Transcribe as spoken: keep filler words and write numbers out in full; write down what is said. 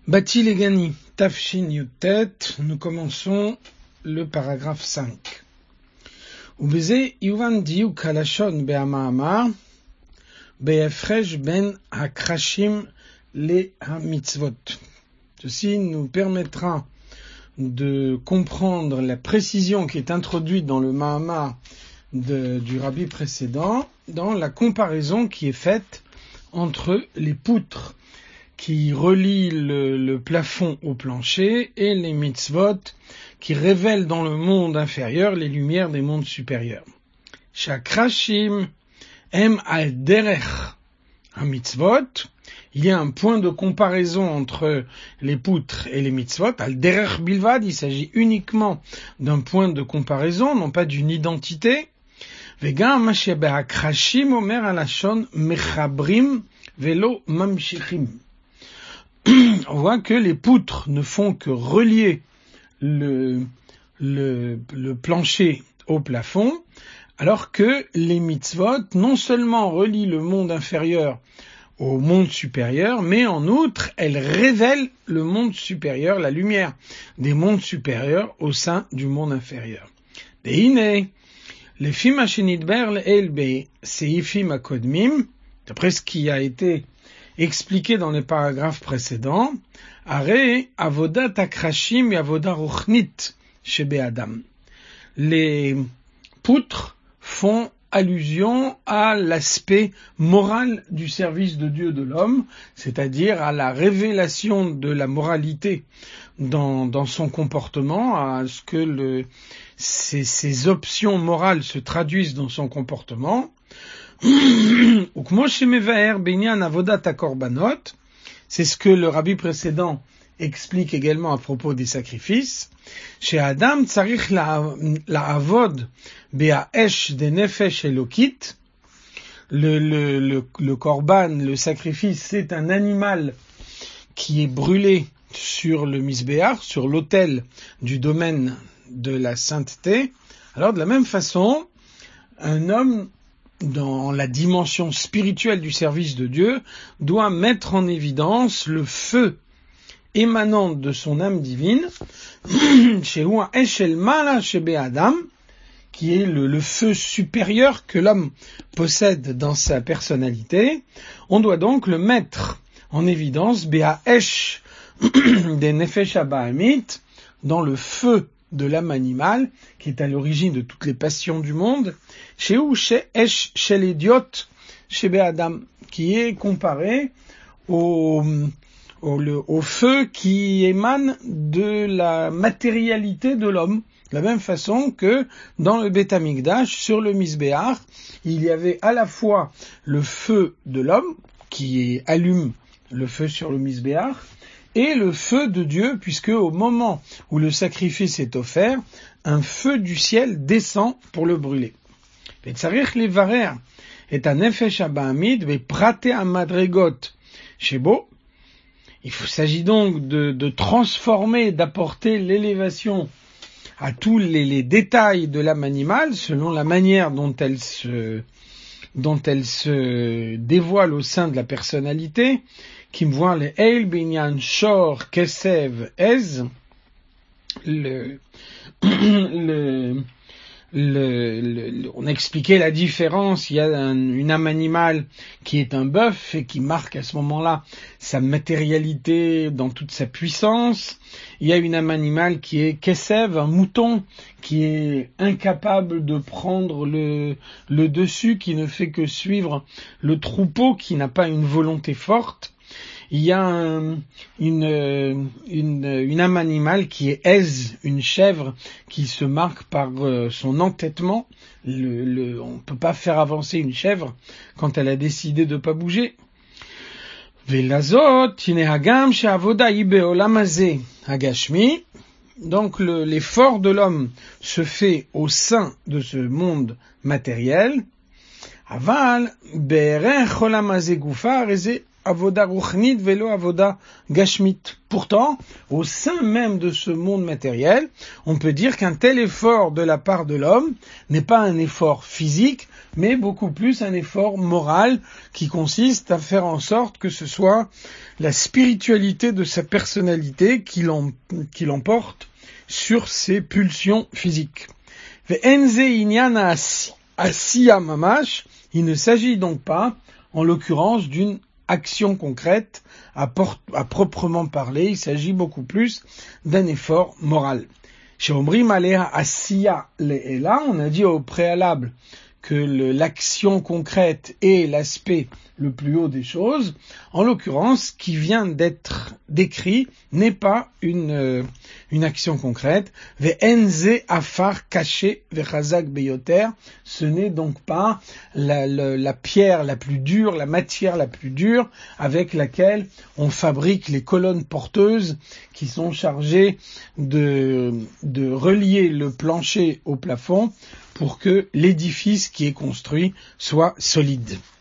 Bati Legani, Tafshin Yutet, nous commençons le paragraphe cinq. Ubeze Yuvan Diuk Halashon Be'ama'amar, Be'efresh Ben Hakrashim Le Hamitzvot. Ceci nous permettra de comprendre la précision qui est introduite dans le Ma'amar de, du rabbi précédent, dans la comparaison qui est faite entre les poutres qui relient le, le plafond au plancher et les mitzvot qui révèlent dans le monde inférieur les lumières des mondes supérieurs. Shakrashim em al derech un mitzvot. Il y a un point de comparaison entre les poutres et les mitzvot. Al derech bilvad, il s'agit uniquement d'un point de comparaison, non pas d'une identité. Vegam mashebeh krashim omer alashon mechabrim velo mamshichim. On voit que les poutres ne font que relier le, le, le plancher au plafond, alors que les mitzvot non seulement relient le monde inférieur au monde supérieur, mais en outre, elles révèlent le monde supérieur, la lumière des mondes supérieurs au sein du monde inférieur. Deine, les fim hashenidber el be seifim akodmim, d'après ce qui a été expliqué dans les paragraphes précédents, Are avodat akrashim et avodat ruchnit shebe Adam. Les poutres font allusion à l'aspect moral du service de Dieu de l'homme, c'est-à-dire à la révélation de la moralité dans, dans son comportement, à ce que le, ces, ces options morales se traduisent dans son comportement. C'est ce que le rabbi précédent explique également à propos des sacrifices. Chez Adam, tsarich la avod be'aesh de nefesh elokit. Le, le, le, le korban, le sacrifice, c'est un animal qui est brûlé sur le misbéach, sur l'autel du domaine de la sainteté. Alors, de la même façon, un homme dans la dimension spirituelle du service de Dieu, doit mettre en évidence le feu émanant de son âme divine, chez Oua Eshel Mala Shebe Adam, qui est le, le feu supérieur que l'homme possède dans sa personnalité. On doit donc le mettre en évidence, Bea Esh des Nefesh Abahamit, dans le feu de l'âme animale, qui est à l'origine de toutes les passions du monde, chez où chez Esh, chez l'idiot, chez Béadam, qui est comparé au, au, le, au feu qui émane de la matérialité de l'homme, de la même façon que dans le Beth Amikdash, sur le Misbéach, il y avait à la fois le feu de l'homme, qui allume le feu sur le Misbéach, et le feu de Dieu, puisque au moment où le sacrifice est offert, un feu du ciel descend pour le brûler. Il s'agit donc de, de transformer, d'apporter l'élévation à tous les, les détails de l'âme animale, selon la manière dont elle se, dont elle se dévoile au sein de la personnalité, qui me voit le Eil Binyan Shor Kesev Ez, le, le, le, le, on a expliqué la différence. Il y a un, une âme animale qui est un bœuf et qui marque à ce moment-là sa matérialité dans toute sa puissance. Il y a une âme animale qui est Kesev, un mouton qui est incapable de prendre le, le dessus, qui ne fait que suivre le troupeau, qui n'a pas une volonté forte. Il y a un, une, une, une âme animale qui est Ez, une chèvre qui se marque par euh, son entêtement. Le, le, on ne peut pas faire avancer une chèvre quand elle a décidé de ne pas bouger. Velazot, tinehagam she'avoda hi be'olam hazeh hagashmi. Donc le, l'effort de l'homme se fait au sein de ce monde matériel. Aval be'erech olam hazeh gufa rezeh avoda ruchnit velo avoda gashmit. Pourtant, au sein même de ce monde matériel, on peut dire qu'un tel effort de la part de l'homme n'est pas un effort physique, mais beaucoup plus un effort moral qui consiste à faire en sorte que ce soit la spiritualité de sa personnalité qui l'emporte sur ses pulsions physiques. Ve'enze inyana asiya mamash, il ne s'agit donc pas, en l'occurrence, d'une action concrète à, port- à proprement parler, il s'agit beaucoup plus d'un effort moral. Chez Omrim Alea Asiya Le'ela, on a dit au préalable que le, l'action concrète est l'aspect le plus haut des choses. En l'occurrence, ce qui vient d'être décrit n'est pas une, euh, une action concrète. Ve'enze afar caché ve'chazak beyoter. Ce n'est donc pas la, la, la pierre la plus dure, la matière la plus dure avec laquelle on fabrique les colonnes porteuses qui sont chargées de, de relier le plancher au plafond pour que l'édifice qui est construit soit solide.